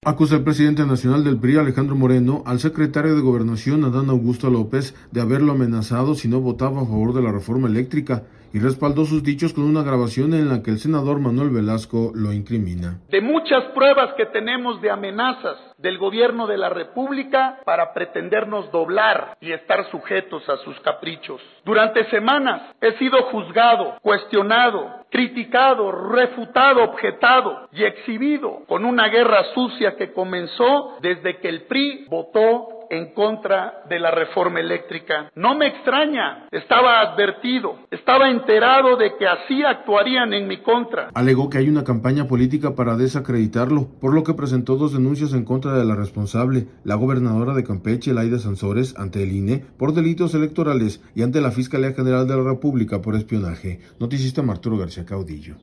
Acusa el presidente nacional del PRI, Alejandro Moreno, al secretario de Gobernación, Adán Augusto López, de haberlo amenazado si no votaba a favor de la reforma eléctrica, y respaldó sus dichos con una grabación en la que el senador Manuel Velasco lo incrimina. De muchas pruebas que tenemos de amenazas del gobierno de la República para pretendernos doblar y estar sujetos a sus caprichos. Durante semanas he sido juzgado, cuestionado, criticado, refutado, objetado y exhibido con una guerra sucia que comenzó desde que el PRI votó en contra de la reforma eléctrica. No me extraña, estaba advertido, estaba enterado de que así actuarían en mi contra. Alegó que hay una campaña política para desacreditarlo, por lo que presentó 2 denuncias en contra de la responsable, la gobernadora de Campeche, Laida Sansores, ante el INE por delitos electorales y ante la Fiscalía General de la República por espionaje. Noticista Arturo García Caudillo.